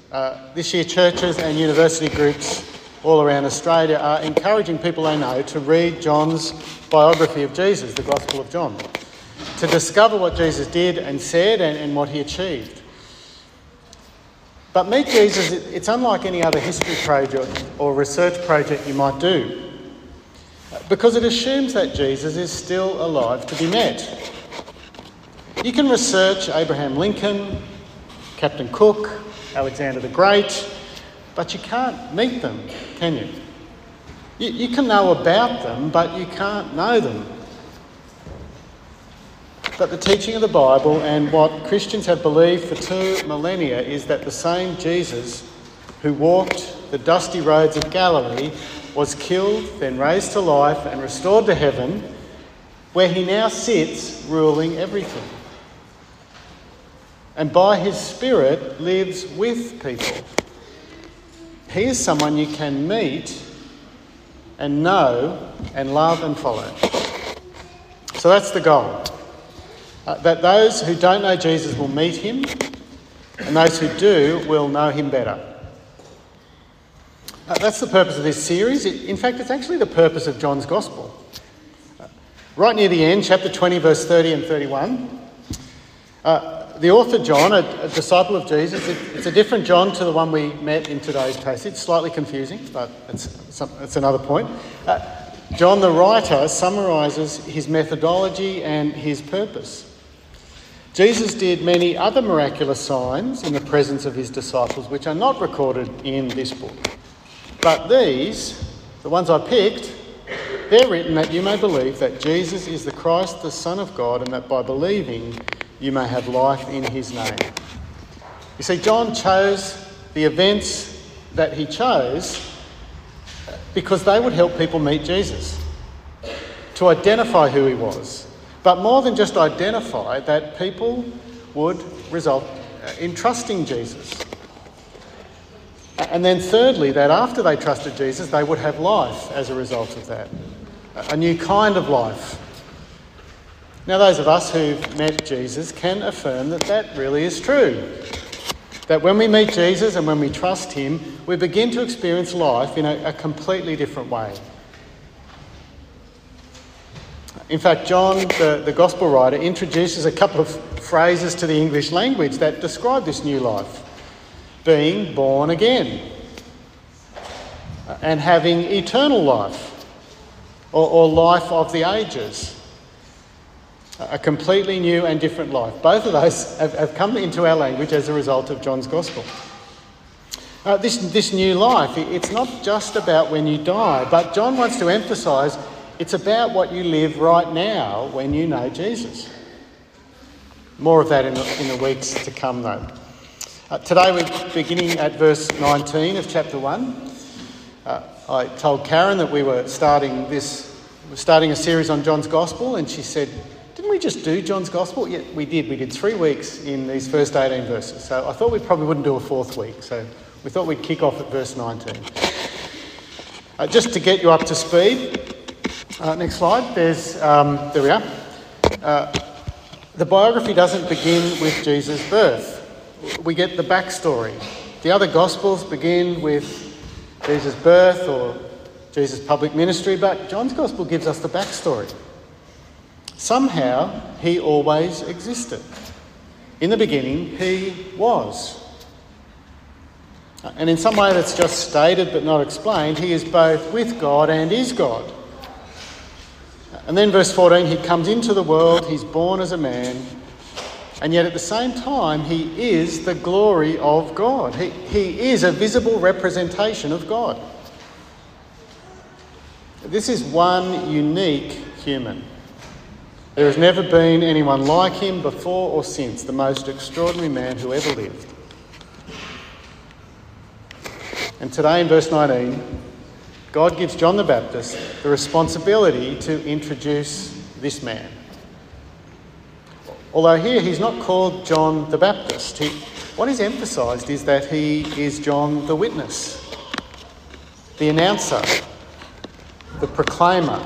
This year, churches and university groups all around Australia are encouraging people they know to read John's biography of Jesus, the Gospel of John, to discover what Jesus did and said and what he achieved. But Meet Jesus, it's unlike any other history project or research project you might do, because it assumes that Jesus is still alive to be met. You can research Abraham Lincoln, Captain Cook, Alexander the Great, but you can't meet them, can you? You can know about them, but you can't know them. But the teaching of the Bible and what Christians have believed for 2 millennia is that the same Jesus who walked the dusty roads of Galilee was killed, then raised to life and restored to heaven, where he now sits ruling everything. And by his Spirit lives with people. He is someone you can meet and know and love and follow. So that's the goal. That those who don't know Jesus will meet him, and those who do will know him better. That's the purpose of this series. In fact, it's actually the purpose of John's Gospel. Right near the end, chapter 20, verse 30 and 31, the author John, a disciple of Jesus, it's a different John to the one we met in today's passage. Slightly confusing, but it's another point. John the writer summarises his methodology and his purpose. Jesus did many other miraculous signs in the presence of his disciples, which are not recorded in this book. But these, the ones I picked, they're written that you may believe that Jesus is the Christ, the Son of God, and that by believing you may have life in his name. You see, John chose the events that he chose because they would help people meet Jesus, to identify who he was. But more than just identify, that people would result in trusting Jesus. And then thirdly, that after they trusted Jesus, they would have life as a result of that. A new kind of life. Now, those of us who've met Jesus can affirm that that really is true. That when we meet Jesus and when we trust him, we begin to experience life in a completely different way. In fact, John, the Gospel writer, introduces a couple of phrases to the English language that describe this new life. Being born again, and having eternal life, or life of the ages. A completely new and different life. Both of those have come into our language as a result of John's Gospel. This new life, it's not just about when you die, but John wants to emphasise it's about what you live right now when you know Jesus. More of that in the weeks to come, though. Today we're beginning at verse 19 of chapter 1. I told Karen that we were starting a series on John's Gospel, and she said, "Didn't we just do John's Gospel?" Yeah, we did. We did 3 weeks in these first 18 verses. So I thought we probably wouldn't do a 4th week. So we thought we'd kick off at verse 19. Just to get you up to speed, next slide. There we are. The biography doesn't begin with Jesus' birth. We get the backstory. The other Gospels begin with Jesus' birth or Jesus' public ministry, but John's Gospel gives us the backstory. Somehow, he always existed. In the beginning, he was. And in some way that's just stated but not explained, he is both with God and is God. And then verse 14, he comes into the world, he's born as a man, and yet at the same time, he is the glory of God. He is a visible representation of God. This is one unique human. There has never been anyone like him before or since, the most extraordinary man who ever lived. And today in verse 19, God gives John the Baptist the responsibility to introduce this man. Although here he's not called John the Baptist. What is emphasised is that he is John the witness, the announcer, the proclaimer.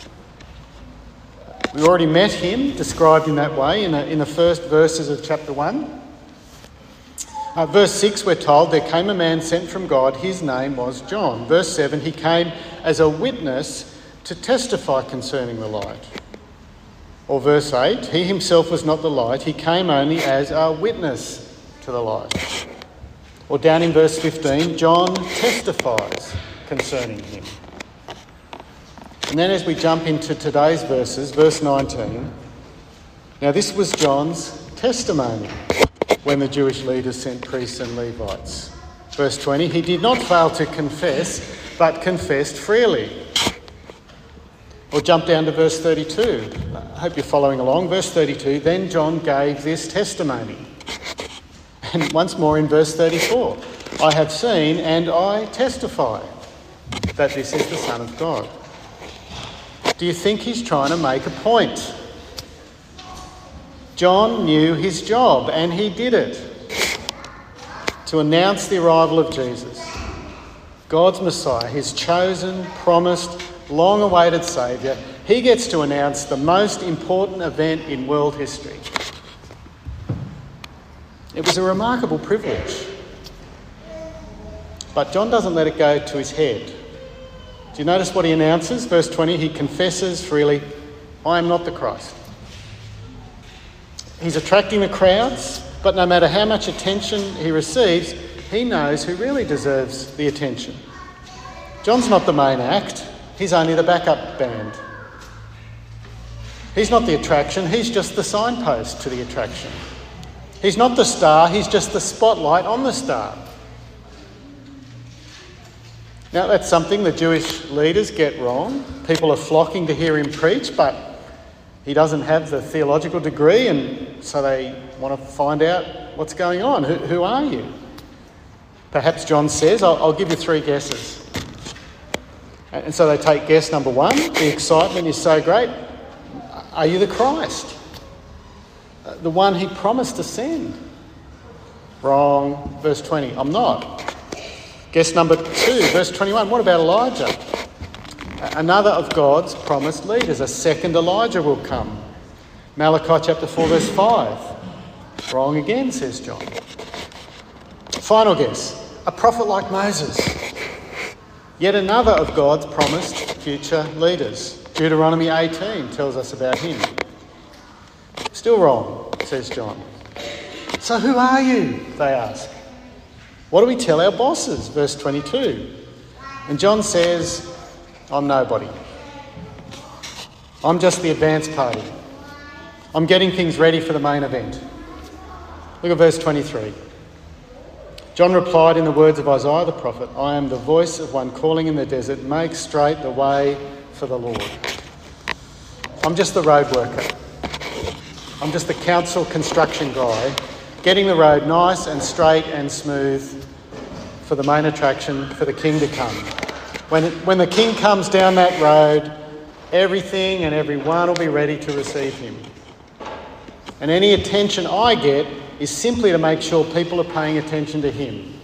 We already met him described in that way in the first verses of chapter 1. Verse 6, we're told, there came a man sent from God, his name was John. Verse 7, he came as a witness to testify concerning the light. Or verse 8, he himself was not the light, he came only as a witness to the light. Or down in verse 15, John testifies concerning him. And then as we jump into today's verses, verse 19, now this was John's testimony when the Jewish leaders sent priests and Levites. Verse 20, he did not fail to confess, but confessed freely. Or jump down to verse 32. I hope you're following along. Verse 32, then John gave this testimony. And once more in verse 34, I have seen and I testify that this is the Son of God. Do you think he's trying to make a point? John knew his job and he did it. To announce the arrival of Jesus, God's Messiah, his chosen, promised, long-awaited Saviour. He gets to announce the most important event in world history. It was a remarkable privilege. But John doesn't let it go to his head. Do you notice what he announces? Verse 20, he confesses freely, I am not the Christ. He's attracting the crowds, but no matter how much attention he receives, he knows who really deserves the attention. John's not the main act, he's only the backup band. He's not the attraction, he's just the signpost to the attraction. He's not the star, he's just the spotlight on the star. Now that's something the Jewish leaders get wrong. People are flocking to hear him preach, but he doesn't have the theological degree, and so they want to find out what's going on. Who are you? Perhaps John says, I'll give you 3 guesses. And so they take guess number 1. The excitement is so great. Are you the Christ? The one he promised to send? Wrong. Verse 20, I'm not. Guess number 2, verse 21, what about Elijah? Another of God's promised leaders, a second Elijah will come. Malachi chapter 4 verse 5. Wrong again, says John. Final guess, a prophet like Moses. Yet another of God's promised future leaders. Deuteronomy 18 tells us about him. Still wrong, says John. So who are you? They ask. What do we tell our bosses? Verse 22. And John says, I'm nobody. I'm just the advance party. I'm getting things ready for the main event. Look at verse 23. John replied in the words of Isaiah the prophet, I am the voice of one calling in the desert, make straight the way for the Lord. I'm just the road worker. I'm just the council construction guy, getting the road nice and straight and smooth for the main attraction, for the king to come. When the king comes down that road, everything and everyone will be ready to receive him. And any attention I get is simply to make sure people are paying attention to him.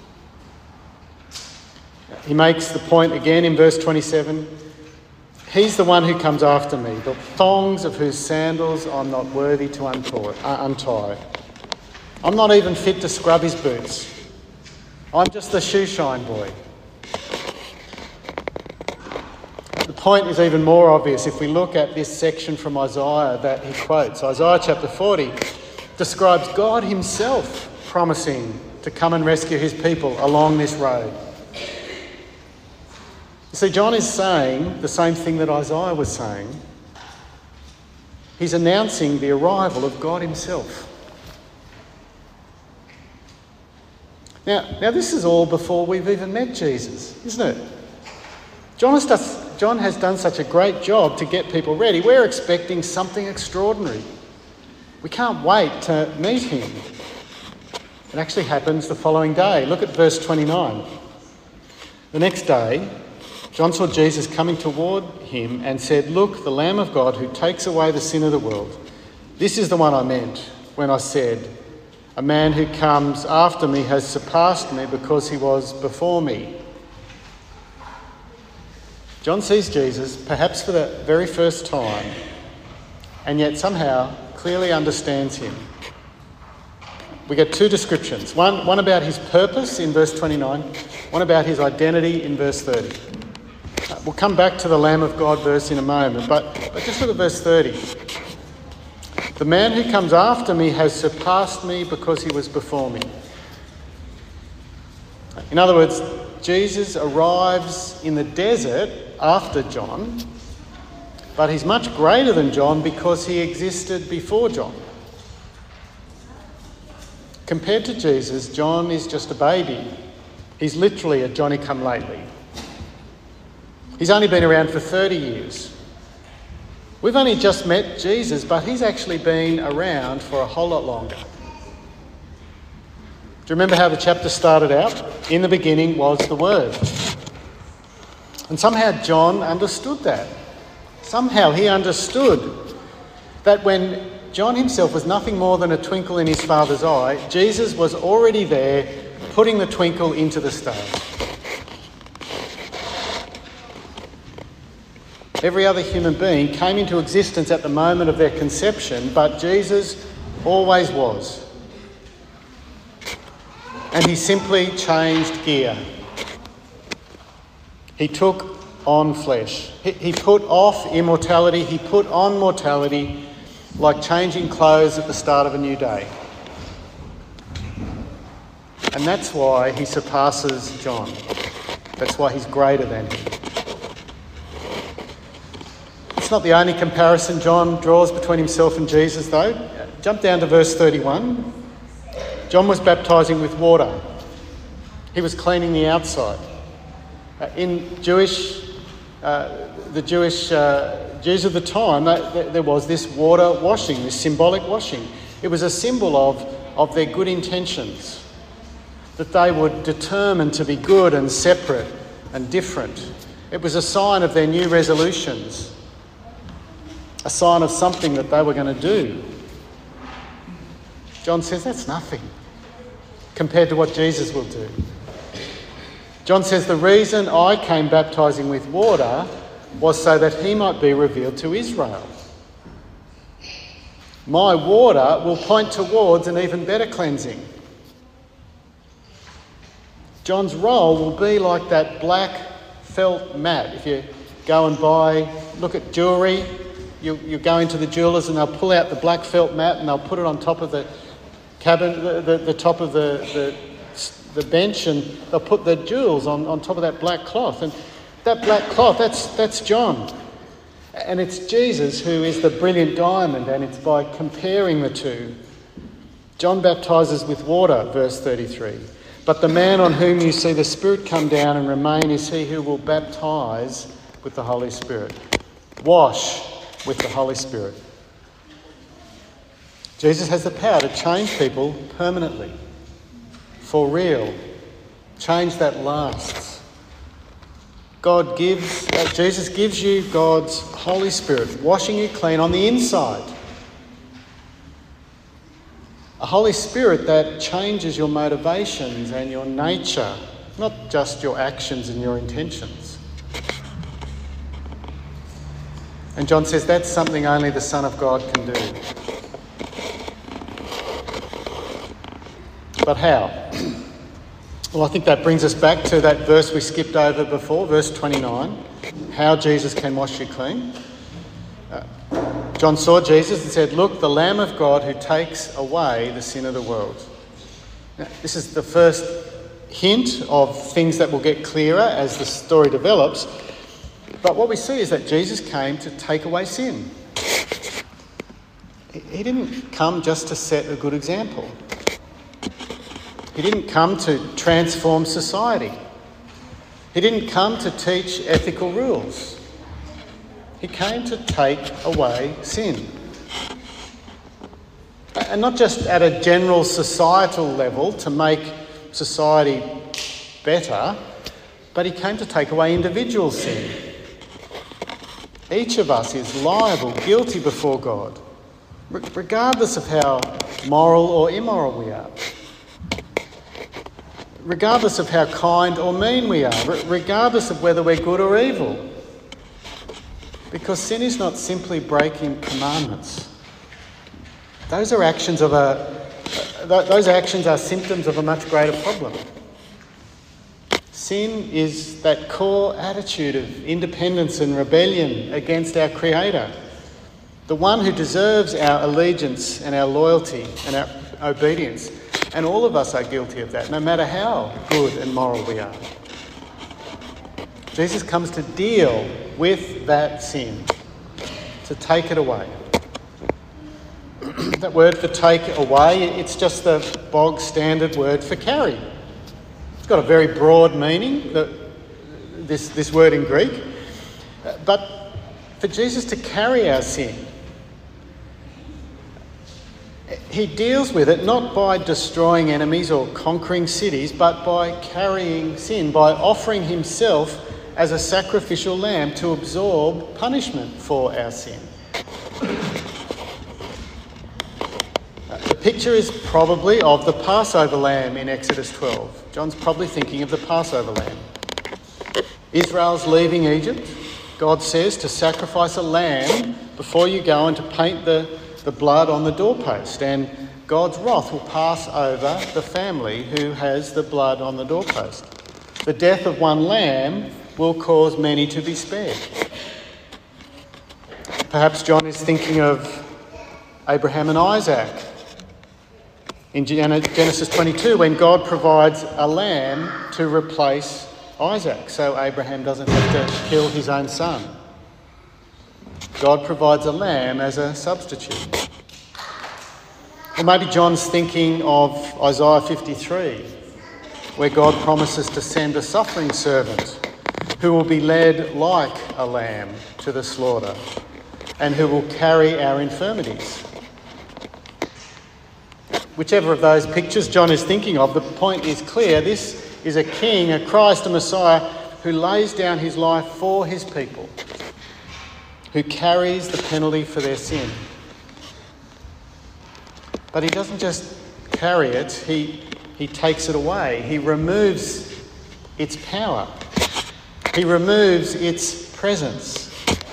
He makes the point again in verse 27, he's the one who comes after me, the thongs of whose sandals I'm not worthy to untie. I'm not even fit to scrub his boots. I'm just the shoe shine boy. The point is even more obvious if we look at this section from Isaiah that he quotes. Isaiah chapter 40 describes God himself promising to come and rescue his people along this road. You see, John is saying the same thing that Isaiah was saying. He's announcing the arrival of God himself. Now this is all before we've even met Jesus, isn't it? John has done such a great job to get people ready. We're expecting something extraordinary. We can't wait to meet him. It actually happens the following day. Look at verse 29. The next day, John saw Jesus coming toward him and said, look, the Lamb of God who takes away the sin of the world. This is the one I meant when I said, a man who comes after me has surpassed me because he was before me. John sees Jesus, perhaps for the very first time, and yet somehow clearly understands him. we get two descriptions. One about his purpose in verse 29, one about his identity in verse 30. We'll come back to the Lamb of God verse in a moment, but just look at verse 30. The man who comes after me has surpassed me because he was before me. In other words, Jesus arrives in the desert after John, but he's much greater than John because he existed before John. Compared to Jesus, John is just a baby. He's literally a Johnny-come-lately. He's only been around for 30 years. We've only just met Jesus, but he's actually been around for a whole lot longer. Do you remember how the chapter started out? In the beginning was the Word. And somehow John understood that. Somehow he understood that when John himself was nothing more than a twinkle in his father's eye, Jesus was already there, putting the twinkle into the star. Every other human being came into existence at the moment of their conception, but Jesus always was. And he simply changed gear. He took on flesh. He put off immortality, he put on mortality, like changing clothes at the start of a new day. And that's why he surpasses John. That's why he's greater than him. It's not the only comparison John draws between himself and Jesus, though. Jump down to verse 31. John was baptising with water. He was cleaning the outside. In the Jewish Jews of the time, there was this water washing, this symbolic washing. It was a symbol of their good intentions, that they would determine to be good and separate and different. It was a sign of their new resolutions, a sign of something that they were going to do. John says that's nothing compared to what Jesus will do. John says the reason I came baptising with water was so that he might be revealed to Israel. My water will point towards an even better cleansing. John's role will be like that black felt mat. If you go and look at jewellery, you go into the jewellers and they'll pull out the black felt mat and they'll put it on top of the cabin, the top of the bench, and they'll put the jewels on top of that black cloth. And that black cloth, that's John. And it's Jesus who is the brilliant diamond, and it's by comparing the two. John baptises with water, verse 33. But the man on whom you see the Spirit come down and remain is he who will baptise with the Holy Spirit. Wash with the Holy Spirit. Jesus has the power to change people permanently, for real. Change that lasts. Jesus gives you God's Holy Spirit, washing you clean on the inside. A Holy Spirit that changes your motivations and your nature, not just your actions and your intentions. And John says that's something only the Son of God can do. But how? Well, I think that brings us back to that verse we skipped over before, verse 29, how Jesus can wash you clean. John saw Jesus and said, "Look, the Lamb of God who takes away the sin of the world." Now, this is the first hint of things that will get clearer as the story develops. But what we see is that Jesus came to take away sin. He didn't come just to set a good example. He didn't come to transform society. He didn't come to teach ethical rules. He came to take away sin. And not just at a general societal level to make society better, but he came to take away individual sin. Each of us is liable, guilty before God, regardless of how moral or immoral we are. Regardless of how kind or mean we are, regardless of whether we're good or evil. Because sin is not simply breaking commandments. Those are actions of a those actions are symptoms of a much greater problem. Sin is that core attitude of independence and rebellion against our Creator, the one who deserves our allegiance and our loyalty and our obedience. And all of us are guilty of that, no matter how good and moral we are. Jesus comes to deal with that sin, to take it away. That word for take away, it's just the bog standard word for carry. It's got a very broad meaning, this word in Greek. But for Jesus to carry our sin, he deals with it not by destroying enemies or conquering cities, but by carrying sin, by offering himself as a sacrificial lamb to absorb punishment for our sin. The picture is probably of the Passover lamb in Exodus 12. John's probably thinking of the Passover lamb. Israel's leaving Egypt. God says to sacrifice a lamb before you go and to paint the blood on the doorpost. And God's wrath will pass over the family who has the blood on the doorpost. The death of one lamb will cause many to be spared. Perhaps John is thinking of Abraham and Isaac in Genesis 22, when God provides a lamb to replace Isaac, so Abraham doesn't have to kill his own son. God provides a lamb as a substitute. Or maybe John's thinking of Isaiah 53, where God promises to send a suffering servant who will be led like a lamb to the slaughter and who will carry our infirmities. Whichever of those pictures John is thinking of, the point is clear. This is a king, a Christ, a Messiah, who lays down his life for his people, who carries the penalty for their sin. But he doesn't just carry it, he takes it away. He removes its power. He removes its presence.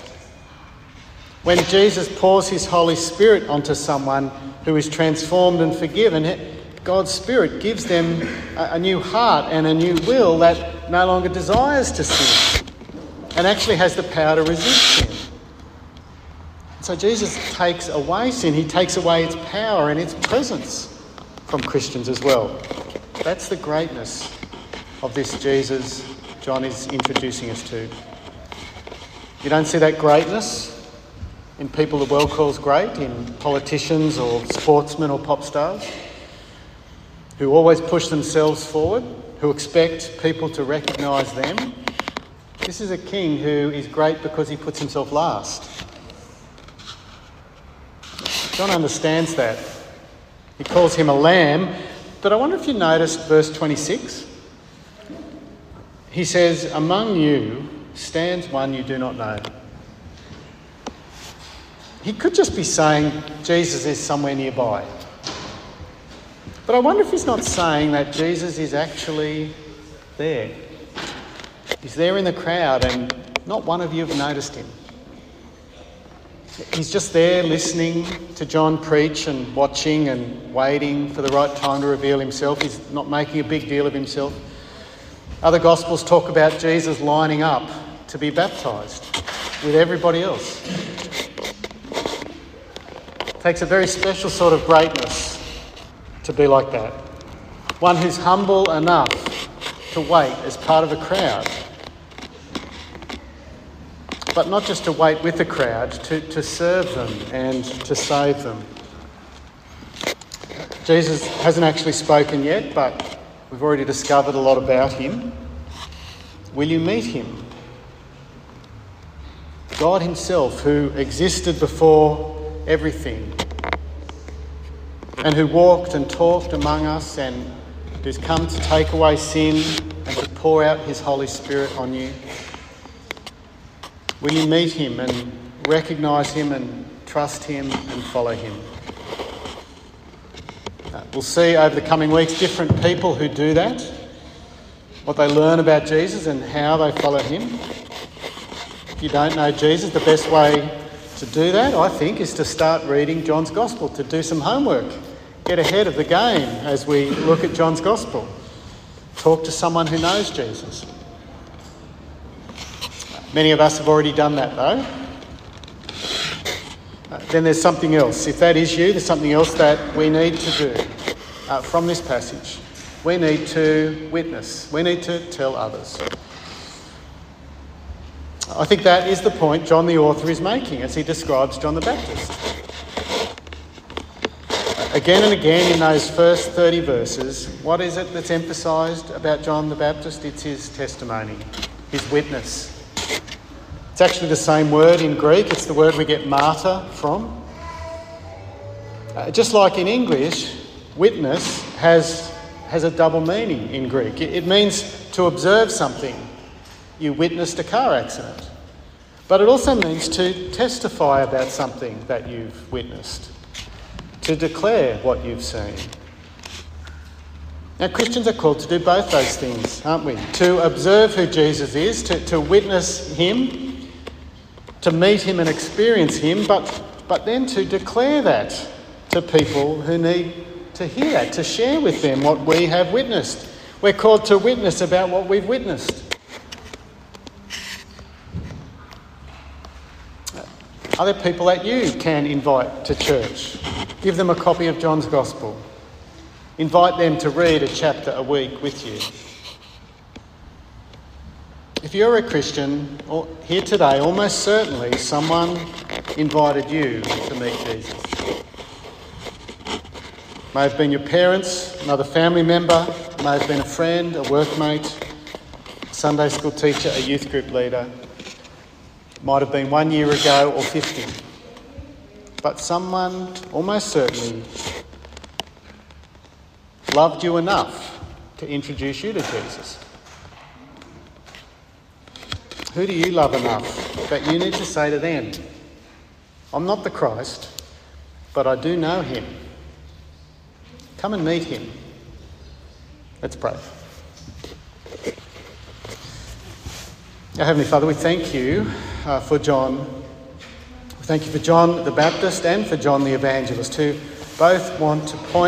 When Jesus pours his Holy Spirit onto someone who is transformed and forgiven, God's Spirit gives them a new heart and a new will that no longer desires to sin and actually has the power to resist sin. So Jesus takes away sin. He takes away its power and its presence from Christians as well. That's the greatness of this Jesus John is introducing us to. You don't see that greatness in people the world calls great, in politicians or sportsmen or pop stars, who always push themselves forward, who expect people to recognise them. This is a king who is great because he puts himself last. John understands that. He calls him a lamb, but I wonder if you noticed verse 26. He says, "Among you stands one you do not know." He could just be saying Jesus is somewhere nearby. But I wonder if he's not saying that Jesus is actually there. He's there in the crowd and not one of you have noticed him. He's just there listening to John preach and watching and waiting for the right time to reveal himself. He's not making a big deal of himself. Other Gospels talk about Jesus lining up to be baptised with everybody else. It takes a very special sort of greatness to be like that. One who's humble enough to wait as part of a crowd. But not just to wait with the crowd, to serve them and to save them. Jesus hasn't actually spoken yet, but we've already discovered a lot about him. Will you meet him? God himself, who existed before everything and who walked and talked among us and who's come to take away sin and to pour out his Holy Spirit on you. Will you meet him and recognise him and trust him and follow him? We'll see over the coming weeks different people who do that, what they learn about Jesus and how they follow him. If you don't know Jesus, the best way to do that, I think, is to start reading John's Gospel, to do some homework get ahead of the game as we look at John's Gospel. Talk to someone who knows Jesus. Many of us have already done that though. Then there's something else. If that is you, there's something else that we need to do from this passage. We need to witness. We need to tell others. I think that is the point John the author is making as he describes John the Baptist. Again and again in those first 30 verses, what is it that's emphasised about John the Baptist? It's his testimony, his witness. It's actually the same word in Greek. It's the word we get martyr from. Just like in English, witness has a double meaning in Greek. It means to observe something. You witnessed a car accident. But it also means to testify about something that you've witnessed. To declare what you've seen. Now, Christians are called to do both those things, aren't we? To observe who Jesus is, to witness him, to meet him and experience him, but then to declare that to people who need to hear that, to share with them what we have witnessed. We're called to witness about what we've witnessed. Are there people that you can invite to church? Give them a copy of John's Gospel. Invite them to read a chapter a week with you. If you're a Christian here today, almost certainly someone invited you to meet Jesus. May have been your parents, another family member, may have been a friend, a workmate, a Sunday school teacher, a youth group leader. Might have been 1 year ago or 50. But someone almost certainly loved you enough to introduce you to Jesus. Who do you love enough that you need to say to them, I'm not the Christ, but I do know him. Come and meet him. Let's pray. Our Heavenly Father, we thank you for John. We thank you for John the Baptist and for John the Evangelist, who both want to point